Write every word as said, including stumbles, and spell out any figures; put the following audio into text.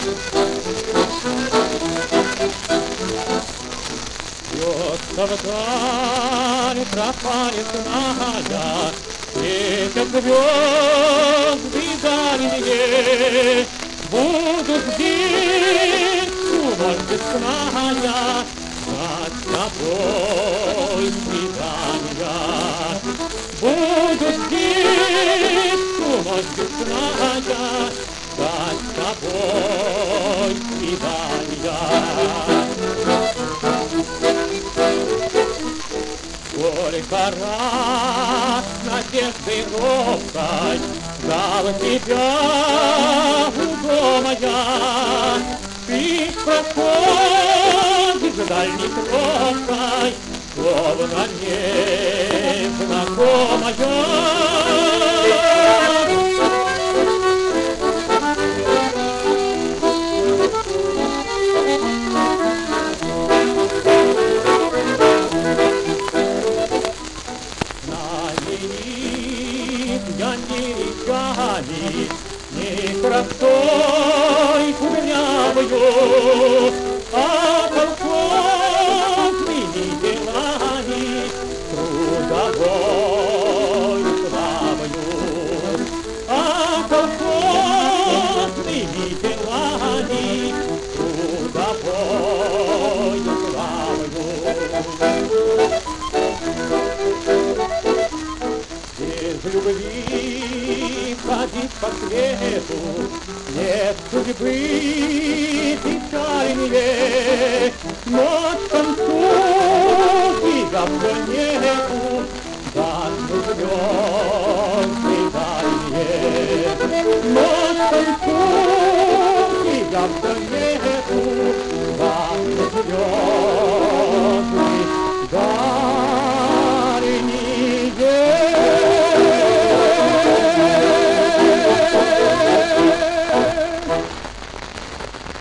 Вдаль пропали сная, светят звезды дальние, буду здесь, любовь весная, над тобой свидания. Буду здесь, любовь весная, над тобой свидания. Сколько раз надеждой робкой ждал тебя у дома я. Ты проходишь дальней тропкой, словно незнакомая. Я не реками, не красой кудрявою, а колхозными делами, трудовой славою, а колхозными делами, трудовой славою. Без любви ходить по свету, нет судьбы печальнее, но к концу тебя все